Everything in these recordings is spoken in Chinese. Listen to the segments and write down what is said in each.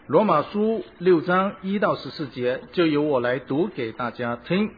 罗马书6章1到14节，就由我来读给大家听。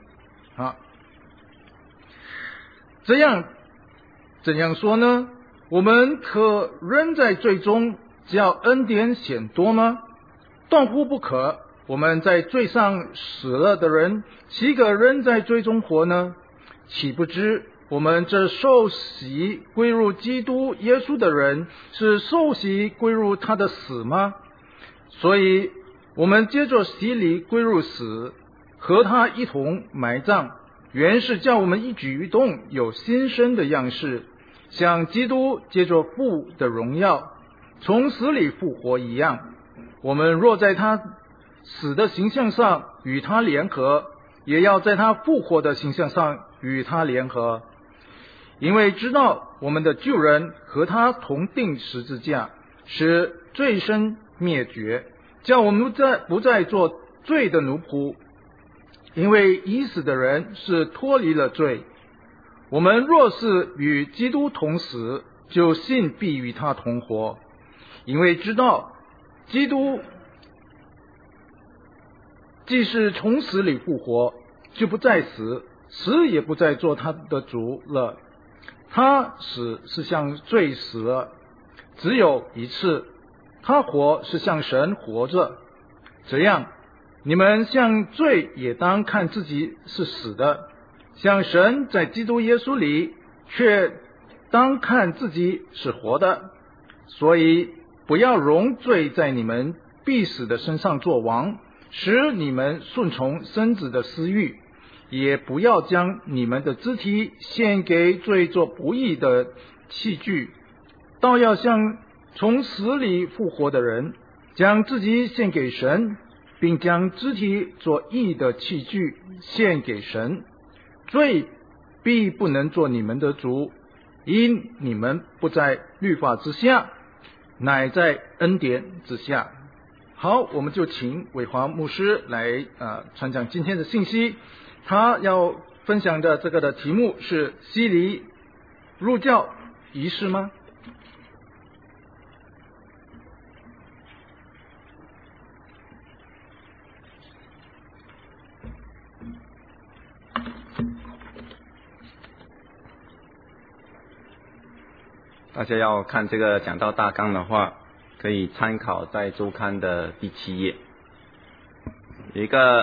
怎样说呢？我们可仍在罪中，叫恩典显多吗？断乎不可。我们在罪上死了的人，岂可仍在罪中活呢？岂不知我们这受洗归入基督耶稣的人，是受洗归入他的死吗？所以我们接着洗礼归入死，和他一同埋葬，原是叫我们一举一动有新生的样式，像基督借着父的荣耀从死里复活一样。我们若在他死的形象上与他联合，也要在他复活的形象上与他联合。因为知道我们的旧人和他同定十字架，使罪身灭绝，叫我们不再做罪的奴仆。因为已死的人是脱离了罪。我们若是与基督同死，就信必与他同活。因为知道基督既是从死里复活，就不再死，死也不再做他的主了。他死是向罪死了，只有一次；他活是向神活着。这样，你们向罪也当看自己是死的，向神在基督耶稣里却当看自己是活的。所以不要容罪在你们必死的身上作王，使你们顺从身子的私欲，也不要将你们的肢体献给罪做不义的器具，倒要像从死里复活的人，将自己献给神，并将肢体做义的器具献给神。罪必不能做你们的主，因你们不在律法之下，乃在恩典之下。好，我们就请伟华牧师来传讲今天的信息。他要分享的这个的题目是洗礼入教仪式吗？ 大家要看这个讲道大纲的话，可以参考在周刊的第7页。有一个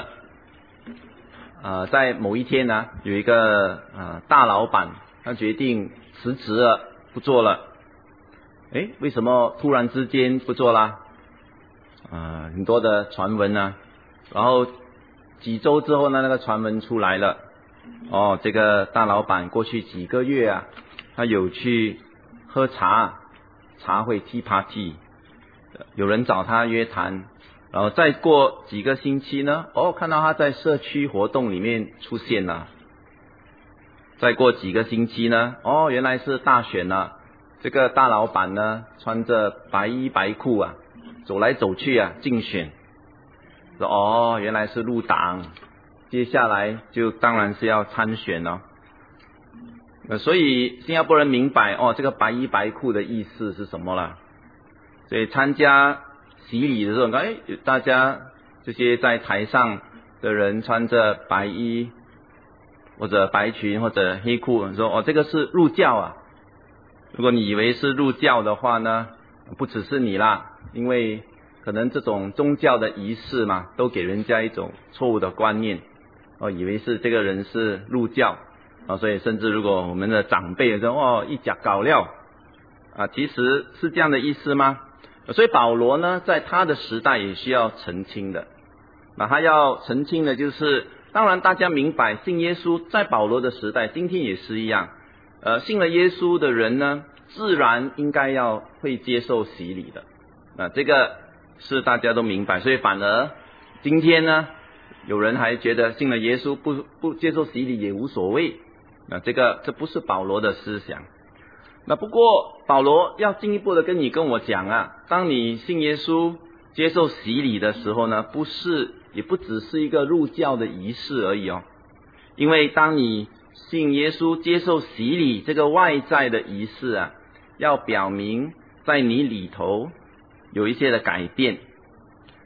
在某一天呢，有一个大老板，他决定辞职了，不做了。为什么突然之间不做啦？很多的传闻啊，然后几周之后呢，那个传闻出来了。这个大老板过去几个月啊，他有去喝茶会 tea party， 有人找他约谈，然后再过几个星期呢，看到他在社区活动里面出现了。再过几个星期呢，原来是大选了。这个大老板呢，穿着白衣白裤啊，走来走去啊，竞选。说原来是入党，接下来就当然是要参选了。所以新加坡人明白这个白衣白裤的意思是什么了。所以参加洗礼的时候，大家这些在台上的人穿着白衣或者白裙或者黑裤，说这个是入教啊。如果你以为是入教的话呢，不只是你啦，因为可能这种宗教的仪式嘛，都给人家一种错误的观念，以为是这个人是入教所以甚至如果我们的长辈说一假搞料其实是这样的意思吗？所以保罗呢，在他的时代也需要澄清的。他要澄清的就是，当然大家明白信耶稣在保罗的时代，今天也是一样。信了耶稣的人呢，自然应该要会接受洗礼的。这个是大家都明白，所以反而今天呢，有人还觉得信了耶稣不接受洗礼也无所谓。这不是保罗的思想。不过保罗要进一步的跟我讲当你信耶稣接受洗礼的时候呢，也不只是一个入教的仪式而已因为当你信耶稣接受洗礼这个外在的仪式要表明在你里头有一些的改变。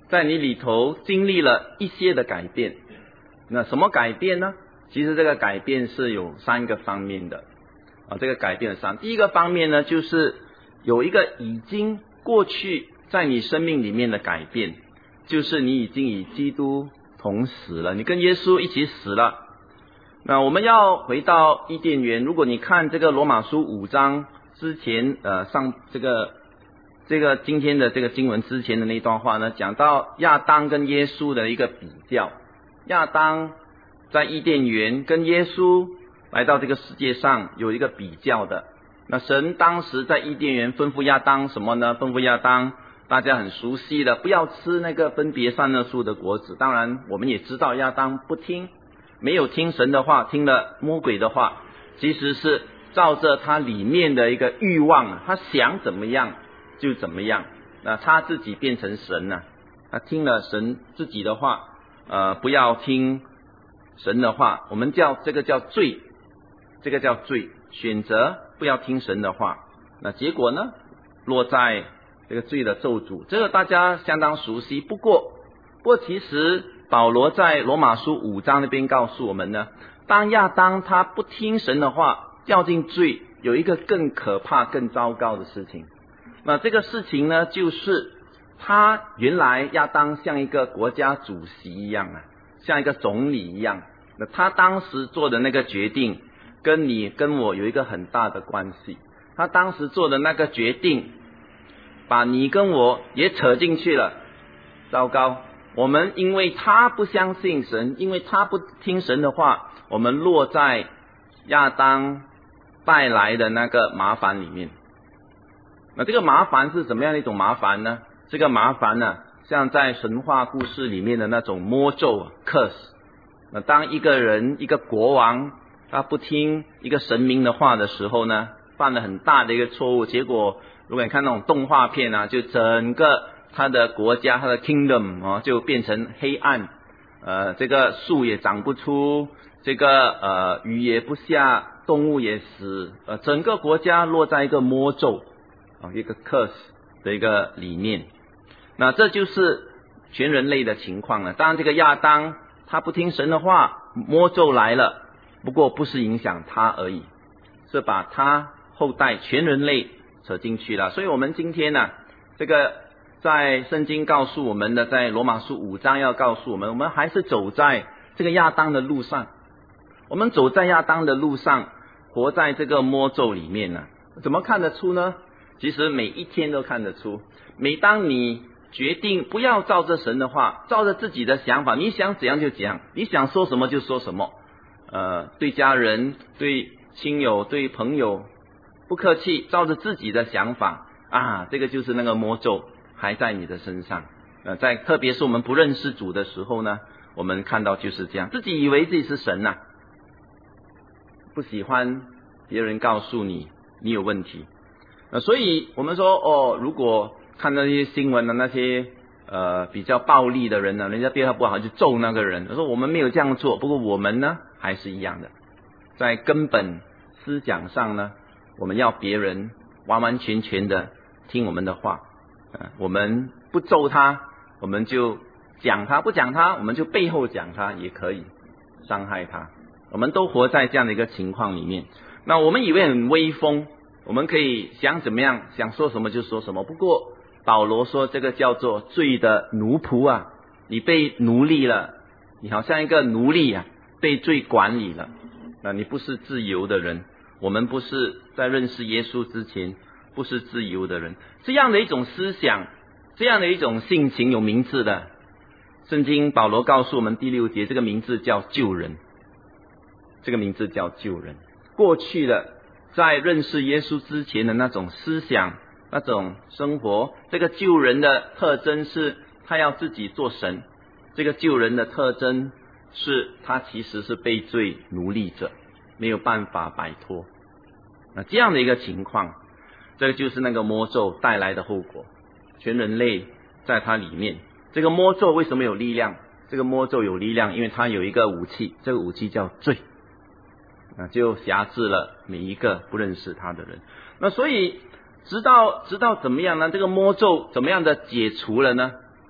在你里头经历了一些的改变。那什么改变呢？其实这个改变是有3个方面的这个改变的第一个方面呢，就是有一个已经过去在你生命里面的改变，就是你已经与基督同死了，你跟耶稣一起死了。那我们要回到伊甸园，如果你看这个罗马书5章之前上这个今天的这个经文之前的那段话呢，讲到亚当跟耶稣的一个比较。亚当在伊甸园跟耶稣来到这个世界上有一个比较的。那神当时在伊甸园吩咐亚当什么呢？吩咐亚当大家很熟悉的，不要吃那个分别善恶树的果子。当然我们也知道亚当不听，没有听神的话，听了魔鬼的话，其实是照着他里面的一个欲望，他想怎么样就怎么样。那他自己变成神了，他听了神自己的话，不要听神的话，我们这个叫罪，这个叫罪，选择不要听神的话。那结果呢，落在这个罪的咒诅，这个大家相当熟悉。不过其实保罗在罗马书5章那边告诉我们呢，当亚当他不听神的话，掉进罪，有一个更可怕更糟糕的事情。那这个事情呢，就是他原来亚当像一个国家主席一样像一个总理一样，那他当时做的那个决定跟你跟我有一个很大的关系。他当时做的那个决定把你跟我也扯进去了，糟糕，我们因为他不相信神，因为他不听神的话，我们落在亚当带来的那个麻烦里面。那这个麻烦是怎么样的一种麻烦呢？这个麻烦呢，像在神话故事里面的那种魔咒 curse。 那当一个人一个国王他不听一个神明的话的时候呢，犯了很大的一个错误，结果如果你看那种动画片就整个他的国家他的 kingdom 就变成黑暗，这个树也长不出，这个雨也不下，动物也死，整个国家落在一个魔咒一个 curse 的一个里面。那这就是全人类的情况了。当然这个亚当他不听神的话，魔咒来了，不过不是影响他而已，是把他后代全人类扯进去了。所以我们今天这个在圣经告诉我们的，在罗马书5章要告诉我们，我们还是走在这个亚当的路上，我们走在亚当的路上，活在这个魔咒里面怎么看得出呢？其实每一天都看得出。每当你决定不要照着神的话，照着自己的想法，你想怎样就怎样，你想说什么就说什么，对家人对亲友对朋友不客气，照着自己的想法这个就是那个魔咒还在你的身上。特别是我们不认识主的时候呢，我们看到就是这样，自己以为自己是神不喜欢别人告诉你你有问题。所以我们说如果看那些新闻那些比较暴力的人人家对他不好就揍那个人，说我们没有这样做，不过我们呢还是一样的，在根本思想上呢，我们要别人完完全全的听我们的话，我们不揍他，我们就讲他；不讲他，我们就背后讲他，也可以伤害他。我们都活在这样的一个情况里面。那我们以为很威风，我们可以想怎么样，想说什么就说什么。不过保罗说这个叫做罪的奴仆你被奴隶了，你好像一个奴隶被罪管理了，那你不是自由的人。我们不是在认识耶稣之前不是自由的人。这样的一种思想，这样的一种性情有名字的，圣经保罗告诉我们第6节，这个名字叫救人，这个名字叫救人。过去的在认识耶稣之前的那种思想那种生活，这个救人的特征是他要自己做神，这个救人的特征是他其实是被罪奴隶者，没有办法摆脱。那这样的一个情况，这个就是那个魔咒带来的后果，全人类在它里面。这个魔咒为什么有力量？这个魔咒有力量，因为它有一个武器，这个武器叫罪，就辖制了每一个不认识他的人。那所以直到怎么样呢？这个魔咒怎么样的解除了呢？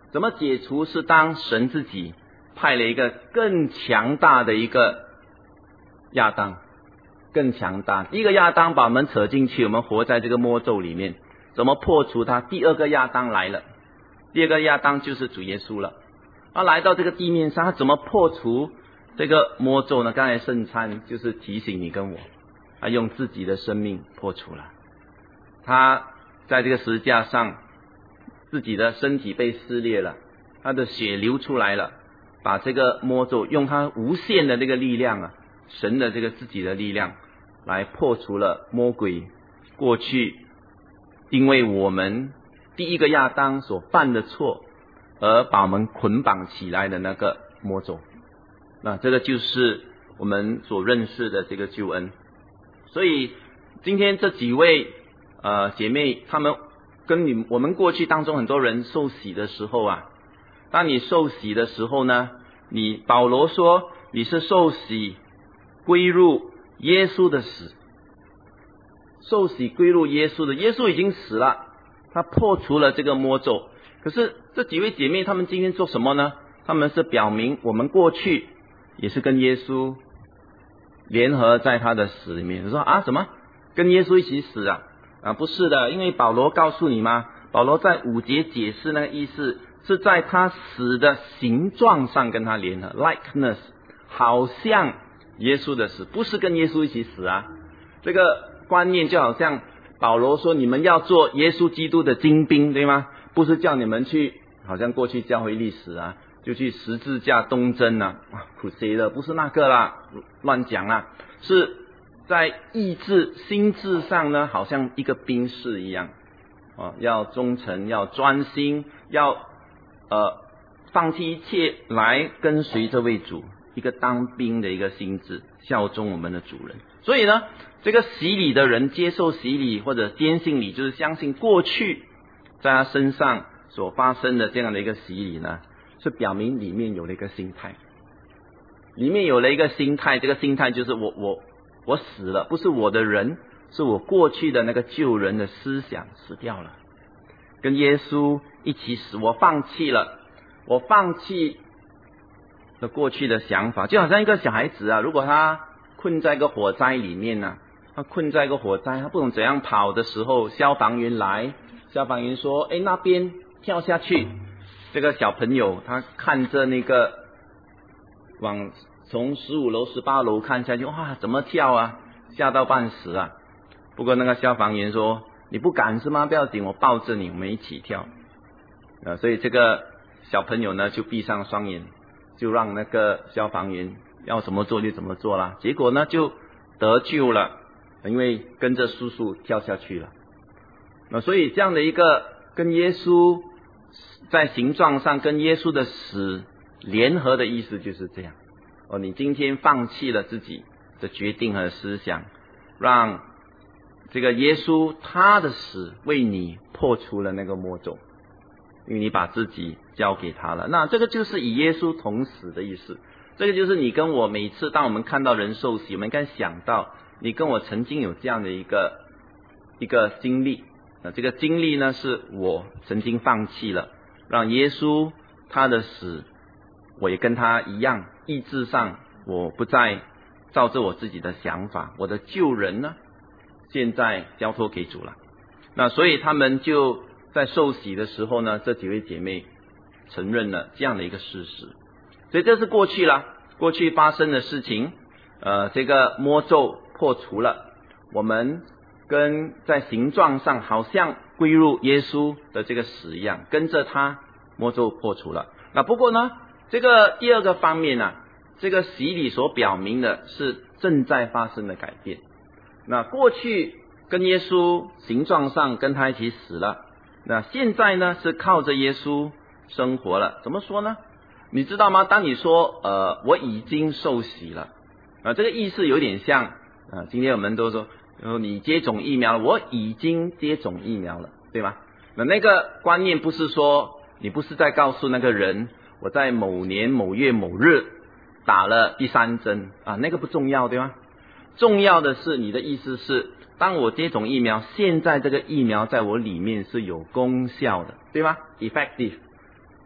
怎么解除？是当神自己派了一个更强大的一个亚当，更强大。第一个亚当把我们扯进去，我们活在这个魔咒里面，怎么破除它？第二个亚当来了，第二个亚当就是主耶稣了。他来到这个地面上，他怎么破除这个魔咒呢？刚才圣餐就是提醒你跟我，他用自己的生命破除了。他在这个十字架上，自己的身体被撕裂了，他的血流出来了，把这个魔咒用他无限的这个力量啊，神的这个自己的力量来破除了魔鬼过去因为我们第一个亚当所犯的错而把我们捆绑起来的那个魔咒。那这个就是我们所认识的这个救恩。所以今天这几位姐妹，她们跟我们过去当中很多人受洗的时候啊，当你受洗的时候呢，保罗说你是受洗归入耶稣的死，受洗归入耶稣的，耶稣已经死了，他破除了这个魔咒。可是这几位姐妹她们今天做什么呢？她们是表明我们过去也是跟耶稣联合在他的死里面。你说什么跟耶稣一起死啊？不是的，因为保罗告诉你吗？保罗在5节解释那个意思，是在他死的形状上跟他联合 likeness， 好像耶稣的死，不是跟耶稣一起死啊。这个观念就好像保罗说你们要做耶稣基督的精兵，对吗？不是叫你们去好像过去教会历史啊，就去十字架东征啊，crusade，不是那个啦，乱讲啦，是在意志心智上呢，好像一个兵士一样要忠诚，要专心，要放弃一切来跟随这位主，一个当兵的一个心智，效忠我们的主人。所以呢，这个洗礼的人接受洗礼或者坚信礼，就是相信过去在他身上所发生的这样的一个洗礼呢，是表明里面有了一个心态，里面有了一个心态，这个心态就是我死了，不是我的人，是我过去的那个救人的思想死掉了，跟耶稣一起死，我放弃了过去的想法。就好像一个小孩子啊，如果他困在一个火灾里面啊，他困在一个火灾，他不懂怎样跑的时候，消防员来，消防员说那边跳下去，这个小朋友他看着那个从15楼18楼看下去，哇，怎么跳啊，吓到半死啊。不过那个消防员说你不敢是吗？不要紧，我抱着你，我们一起跳所以这个小朋友呢就闭上双眼，就让那个消防员要怎么做就怎么做啦。结果呢就得救了，因为跟着叔叔跳下去了。所以这样的一个跟耶稣在形状上跟耶稣的死联合的意思就是这样你今天放弃了自己的决定和思想，让这个耶稣他的死为你破除了那个魔咒，因为你把自己交给他了。那这个就是与耶稣同死的意思。这个就是你跟我每次当我们看到人受洗，我们应该想到你跟我曾经有这样的一个经历。这个经历呢是我曾经放弃了，让耶稣他的死我也跟他一样，意志上我不再照着我自己的想法，我的救人呢现在交托给主了。那所以他们就在受洗的时候呢，这几位姐妹承认了这样的一个事实。所以这是过去了，过去发生的事情这个魔咒破除了，我们跟在形状上好像归入耶稣的这个死一样，跟着他魔咒破除了。那不过呢，这个第二个方面这个洗礼所表明的是正在发生的改变。那过去跟耶稣形状上跟他一起死了，那现在呢是靠着耶稣生活了。怎么说呢？你知道吗？当你说我已经受洗了这个意思有点像今天我们都说你接种疫苗了，我已经接种疫苗了，对吧？那个观念不是说你不是在告诉那个人我在某年某月某日打了第3针那个不重要，对吗？重要的是你的意思是当我接种疫苗，现在这个疫苗在我里面是有功效的，对吗？ effective。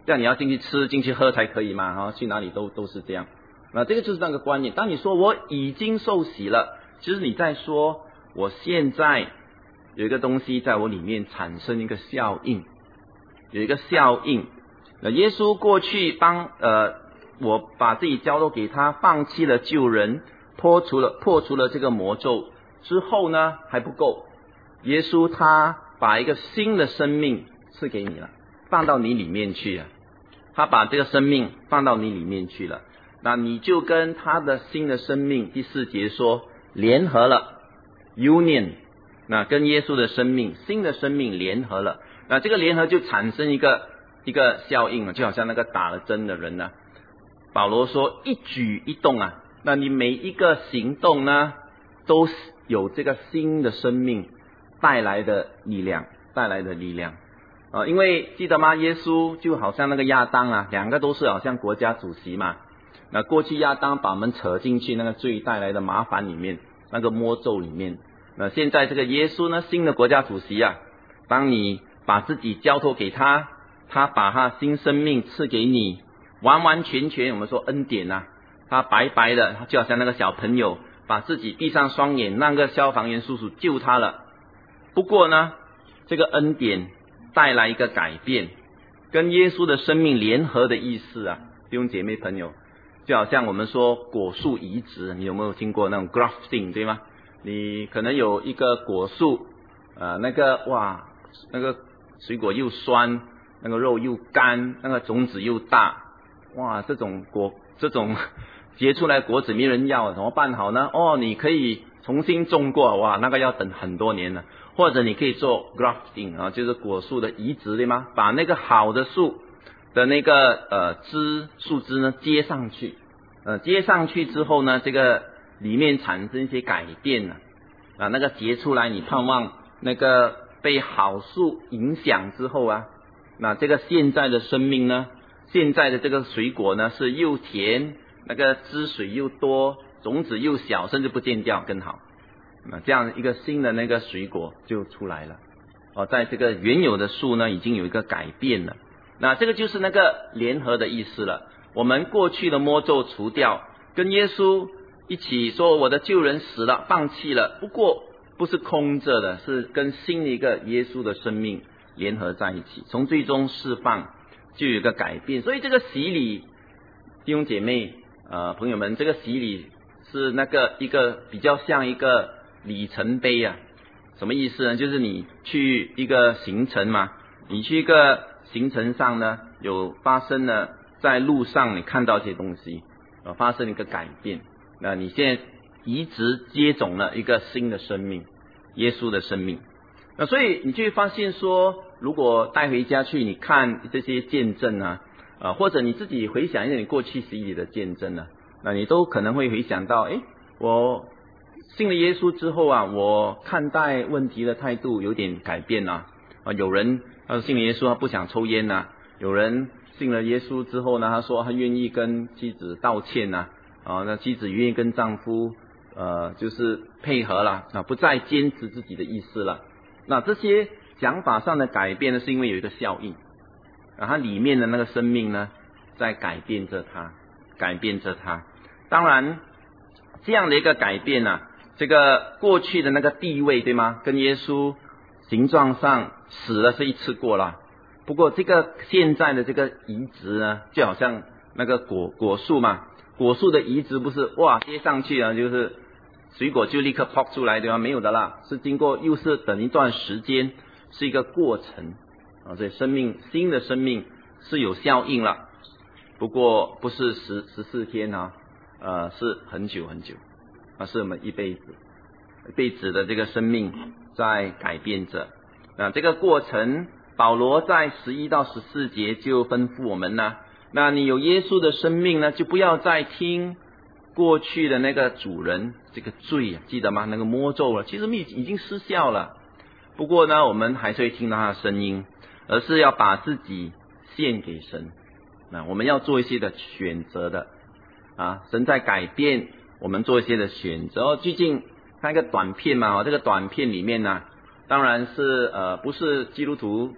这样你要进去吃进去喝才可以嘛，去哪里都是这样。那这个就是那个观念。当你说我已经受洗了，其实你在说我现在有一个东西在我里面产生一个效应，有一个效应。耶稣过去我把自己交托给他，放弃了救人，破除了这个魔咒之后呢，还不够。耶稣他把一个新的生命赐给你了，放到你里面去了。他把这个生命放到你里面去了，那你就跟他的新的生命，第4节说联合了 union， 那跟耶稣的生命新的生命联合了，那这个联合就产生一个效应了，就好像那个打了针的人呢。保罗说一举一动啊，那你每一个行动呢，都有这个新的生命带来的力量。因为记得吗？耶稣就好像那个亚当啊，两个都是好像国家主席嘛。那过去亚当把我们扯进去那个罪带来的麻烦里面，那个魔咒里面。那现在这个耶稣呢，新的国家主席啊，当你把自己交托给他，他把他新生命赐给你，完完全全我们说恩典啊，他白白的，就好像那个小朋友把自己闭上双眼，那个消防员叔叔救他了。不过呢，这个恩典带来一个改变，跟耶稣的生命联合的意思啊，弟兄姐妹朋友，就好像我们说果树移植，你有没有听过那种 grafting 对吗？你可能有一个果树，那个水果又酸，那个肉又干，那个种子又大，哇，这种结出来果子没人要，怎么办好呢？你可以重新种过，哇，那个要等很多年了。或者你可以做 grafting 啊，就是果树的移植对吗？把那个好的树的那个树枝呢接上去，接上去之后呢，这个里面产生一些改变了，那个结出来，你盼望那个被好树影响之后啊，那这个现在的生命呢，现在的这个水果呢是又甜，那个汁水又多，种子又小，甚至不见掉更好。这样一个新的那个水果就出来了。在这个原有的树呢，已经有一个改变了。那这个就是那个联合的意思了。我们过去的魔咒除掉，跟耶稣一起说我的旧人死了，放弃了。不过不是空着的，是跟新的一个耶稣的生命联合在一起，从最终释放就有一个改变。所以这个洗礼，弟兄姐妹朋友们，这个洗礼是那个一个比较像一个里程碑啊。什么意思呢？就是你去一个行程嘛，你去一个行程上呢，有发生了在路上你看到一些东西，发生一个改变，那你现在移植接种了一个新的生命，耶稣的生命。那所以你就会发现说，如果带回家去你看这些见证啊，或者你自己回想一下你过去洗礼的见证啊，那你都可能会回想到，我信了耶稣之后啊，我看待问题的态度有点改变了。有人他信了耶稣，他不想抽烟啊；有人信了耶稣之后呢，他说他愿意跟妻子道歉啊，那妻子愿意跟丈夫就是配合了，不再坚持自己的意思了。那这些想法上的改变呢，是因为有一个效应，它里面的那个生命呢，在改变着他。当然，这样的一个改变啊，这个过去的那个地位对吗？跟耶稣形状上死了是一次过了。不过这个现在的这个移植呢，就好像那个果树嘛，果树的移植不是哇接上去啊，就是水果就立刻 pop 出来对吗？没有的啦，是经过又是等一段时间，是一个过程所以新的生命是有效应了。不过不是14天是很久很久是我们一辈子的这个生命在改变着。那这个过程，保罗在11到14节就吩咐我们呢，那你有耶稣的生命呢，就不要再听过去的那个主人这个罪记得吗？那个魔咒了，其实已经失效了。不过呢，我们还是会听到他的声音，而是要把自己献给神。那我们要做一些的选择的神在改变我们做一些的选择。最近看一个短片嘛，这个短片里面呢，当然是不是基督徒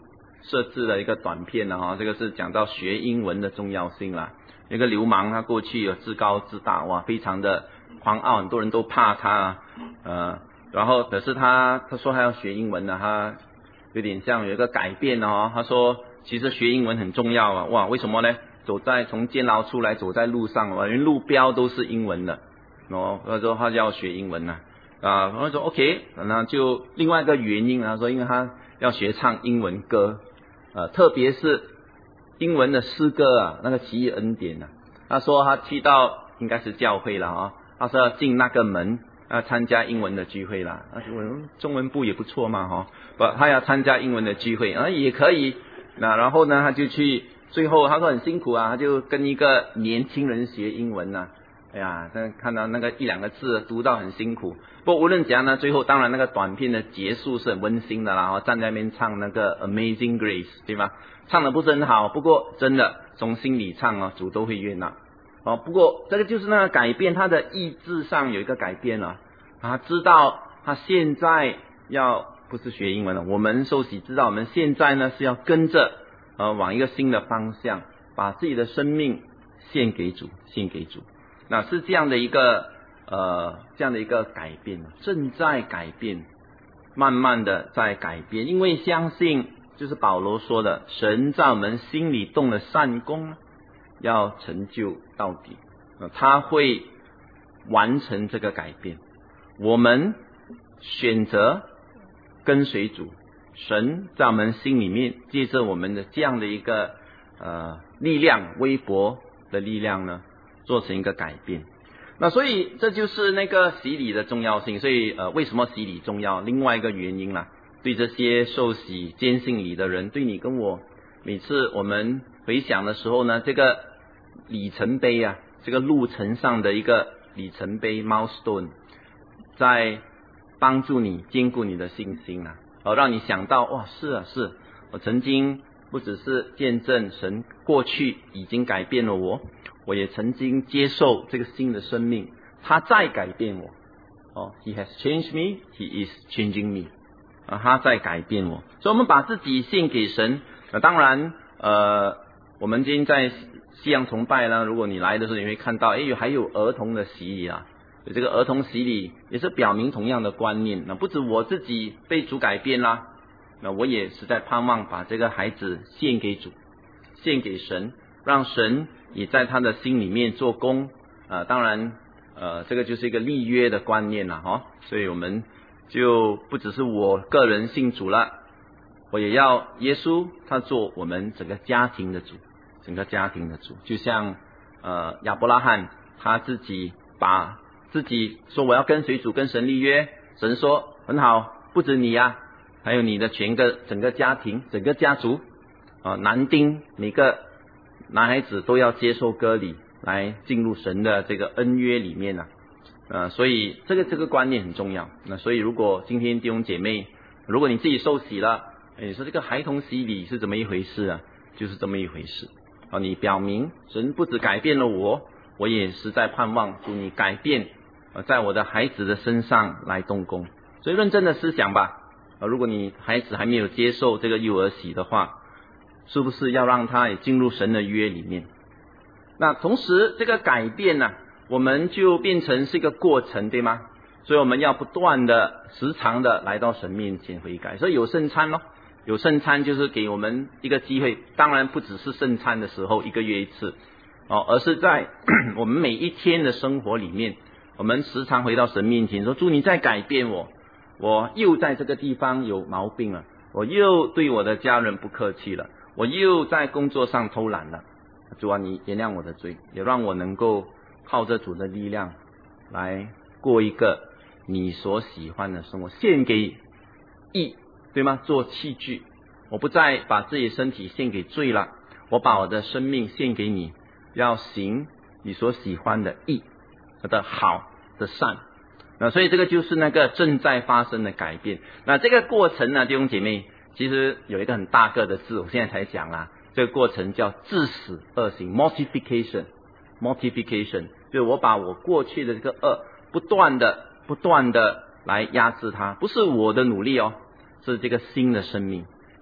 设置了一个短片这个是讲到学英文的重要性啦。一个流氓他过去有自高自大，哇，非常的狂傲，很多人都怕他然后可是他说他要学英文呢，他有点像有一个改变他说其实学英文很重要哇，为什么呢？从监牢出来走在路上连路标都是英文的他说他要学英文他说 OK， 那就另外一个原因他说因为他要学唱英文歌特别是英文的诗歌那个奇异恩典他说他去到应该是教会了他说要进那个门参加英文的聚会啦，中文部也不错嘛他要参加英文的聚会也可以。然后呢他就去，最后他说很辛苦他就跟一个年轻人学英文哎呀，看到那个一两个字读到很辛苦。不过无论怎样呢，最后当然那个短片的结束是很温馨的啦站在那边唱那个 Amazing Grace 对吗？唱的不是很好，不过真的从心里唱主都会悦纳不过这个就是那个改变，他的意志上有一个改变了他知道他现在不是学英文了，我们受洗知道我们现在呢是要跟着往一个新的方向，把自己的生命献给主。那是这样的一个改变，正在改变，慢慢的在改变，因为相信就是保罗说的，神在我们心里动了善工要成就到底他会完成这个改变。我们选择跟随主，神在我们心里面借着我们的这样的一个力量，微薄的力量呢，做成一个改变。那所以这就是那个洗礼的重要性。所以为什么洗礼重要？另外一个原因啦，对这些受洗坚信礼的人，对你跟我，每次我们回想的时候呢，这个里程碑这个路程上的一个里程碑 milestone， 在帮助你坚固你的信心让你想到哇，是我曾经不只是见证神过去已经改变了我也曾经接受这个新的生命，他在改变我He has changed me, He is changing me他在改变我。所以我们把自己献给神当然我们今天在西洋崇拜呢，如果你来的时候你会看到还有儿童的洗礼这个儿童洗礼也是表明同样的观念。那不止我自己被主改变啦，那我也是在盼望把这个孩子献给主，献给神，让神也在他的心里面做工当然这个就是一个立约的观念所以我们就不只是我个人信主了，我也要耶稣他做我们整个家庭的主，就像亚伯拉罕他自己把自己说我要跟随主，跟神立约，神说很好，不止你还有你的整个家庭，整个家族男丁每个男孩子都要接受割礼，来进入神的这个恩约里面所以这个观念很重要。那所以如果今天弟兄姐妹，如果你自己受洗了，你说这个孩童洗礼是怎么一回事就是这么一回事你表明神不只改变了我也实在盼望主你改变在我的孩子的身上来动工。所以认真的思想吧如果你孩子还没有接受这个幼儿洗的话，是不是要让他也进入神的约里面？那同时这个改变我们就变成是一个过程，对吗？所以我们要不断的时常的来到神面前悔改。所以有圣餐有圣餐就是给我们一个机会，当然不只是圣餐的时候1个月1次而是在我们每一天的生活里面，我们时常回到神面前说，主你再改变我又在这个地方有毛病了，我又对我的家人不客气了，我又在工作上偷懒了，主你原谅我的罪，也让我能够靠着主的力量来过一个你所喜欢的生活，献给义，对吗？做器具，我不再把自己身体献给罪了，我把我的生命献给你，要行你所喜欢的义的好的善所以这个就是那个正在发生的改变。那这个过程弟兄姐妹，其实有一个很大个的字，我现在才讲这个过程叫致死恶行 mortification， 就是我把我过去的这个恶不断的来压制它，不是我的努力是这个新的生命，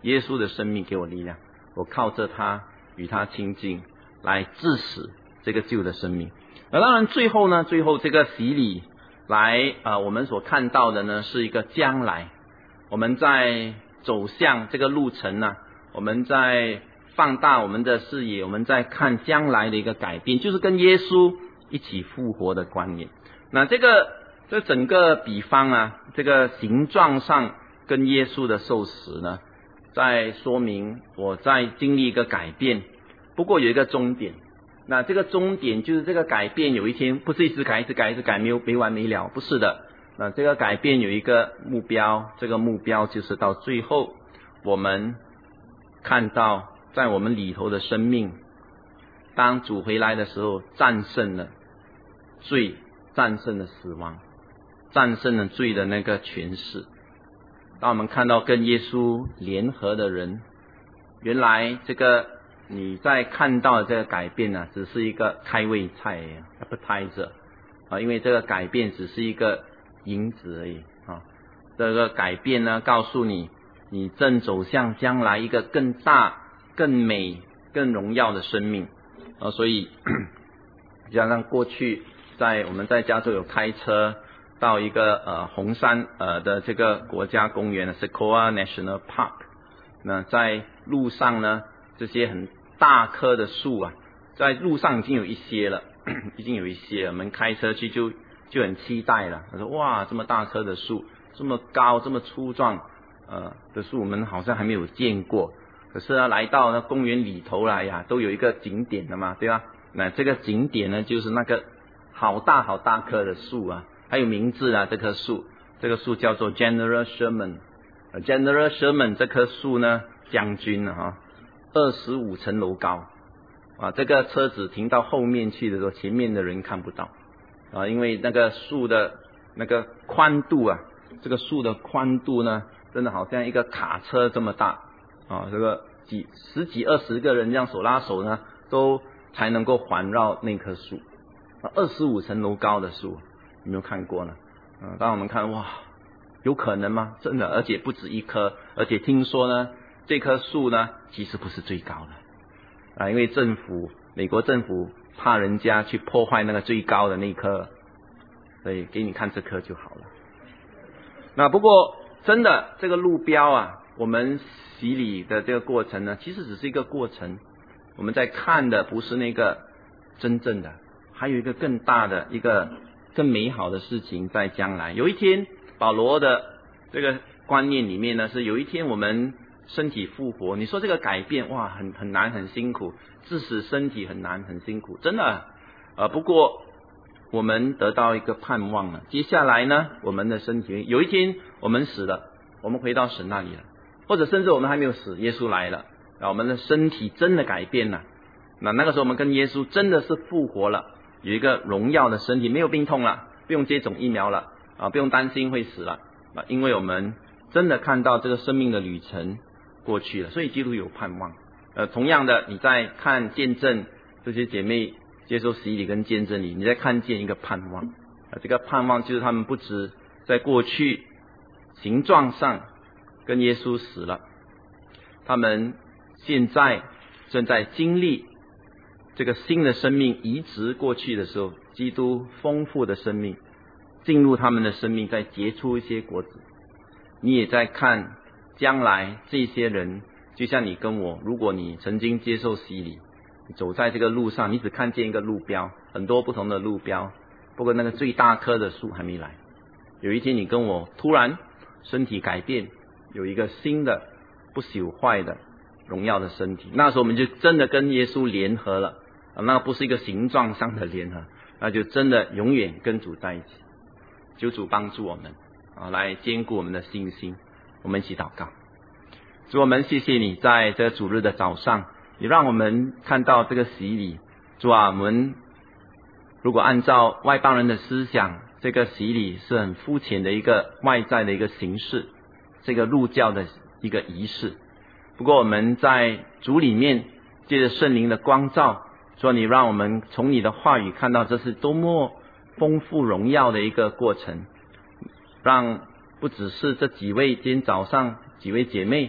耶稣的生命给我力量，我靠着他与他亲近，来致死这个旧的生命。当然最后这个洗礼来我们所看到的呢是一个将来，我们在走向这个路程呢，我们在放大我们的视野，我们在看将来的一个改变，就是跟耶稣一起复活的观念。那这整个比方啊，这个形状上跟耶稣的受死呢，在说明我在经历一个改变，不过有一个终点。那这个终点就是这个改变有一天不是一直改没完没了，不是的。那这个改变有一个目标，这个目标就是到最后我们看到在我们里头的生命，当主回来的时候，战胜了罪，战胜了死亡，战胜了罪的那个权势。当我们看到跟耶稣联合的人，原来这个你在看到的这个改变呢，只是一个开胃菜 appetizer 因为这个改变只是一个引子而已这个改变呢，告诉你你正走向将来一个更大、更美、更荣耀的生命所以加上过去我们在加州有开车到一个红山的这个国家公园 Sequoia National Park， 那在路上呢，这些很大棵的树啊，在路上已经有一些了我们开车去就很期待了。他说哇，这么大棵的树，这么高这么粗壮的树，我们好像还没有见过。可是呢，来到那公园里头来呀，都有一个景点的嘛，对吧？那这个景点呢，就是那个好大棵的树啊，还有名字啊，这棵树叫做 General Sherman。General Sherman 这棵树呢，将军25层楼高这个车子停到后面去的时候，前面的人看不到因为那个树的那个宽度啊，这个树的宽度呢，真的好像一个卡车这么大这个十几20个人这样手拉手呢，都才能够环绕那棵树25层楼高的树，有没有看过呢？当我们看哇，有可能吗？真的，而且不止一棵，而且听说呢，这棵树呢其实不是最高的因为美国政府怕人家去破坏那个最高的那棵，所以给你看这棵就好了。那不过真的这个路标啊，我们洗礼的这个过程呢，其实只是一个过程，我们在看的不是那个真正的，还有一个更大的一个更美好的事情在将来。有一天保罗的这个观念里面呢，是有一天我们身体复活。你说这个改变哇，很难很辛苦，致使身体很难很辛苦，真的不过我们得到一个盼望了。接下来呢，我们的身体有一天我们死了，我们回到神那里了，或者甚至我们还没有死，耶稣来了我们的身体真的改变了。那个时候我们跟耶稣真的是复活了，有一个荣耀的身体，没有病痛了，不用接种疫苗了不用担心会死了因为我们真的看到这个生命的旅程过去了，所以基督有盼望。同样的，你在看见证这些姐妹接受洗礼跟见证里，你在看见一个盼望这个盼望就是他们不止在过去形状上跟耶稣死了，他们现在正在经历这个新的生命移植过去的时候，基督丰富的生命进入他们的生命，再结出一些果子。你也在看将来这些人，就像你跟我，如果你曾经接受洗礼，你走在这个路上，你只看见一个路标，很多不同的路标，不过那个最大棵的树还没来。有一天你跟我突然身体改变，有一个新的不朽坏的荣耀的身体，那时候我们就真的跟耶稣联合了那不是一个形状上的联合，那就真的永远跟主在一起。求主帮助我们来坚固我们的信心。我们一起祷告。主，我们谢谢你在这个主日的早上，你让我们看到这个洗礼。主啊，我们如果按照外邦人的思想，这个洗礼是很肤浅的一个外在的一个形式，这个入教的一个仪式。不过我们在主里面借着圣灵的光照，说你让我们从你的话语看到这是多么丰富荣耀的一个过程，让不只是这几位今天早上几位姐妹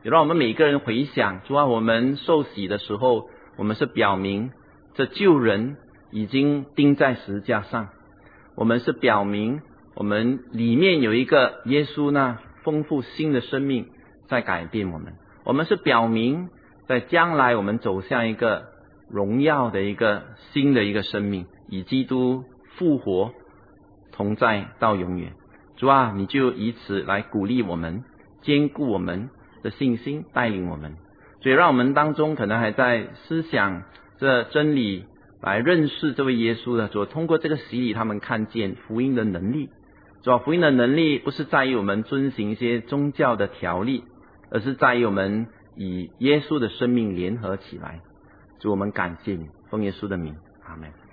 也让我们每个人回想，主啊，我们受洗的时候，我们是表明这旧人已经钉在十字架上，我们是表明我们里面有一个耶稣那丰富新的生命在改变我们，我们是表明在将来我们走向一个荣耀的一个新的一个生命，以基督复活同在到永远。主啊，你就以此来鼓励我们，坚固我们的信心，带领我们。所以让我们当中可能还在思想这真理，来认识这位耶稣的主，通过这个洗礼，他们看见福音的能力。主啊，福音的能力不是在于我们遵行一些宗教的条例，而是在于我们以耶稣的生命联合起来。主，我们感谢你，奉耶稣的名，阿们。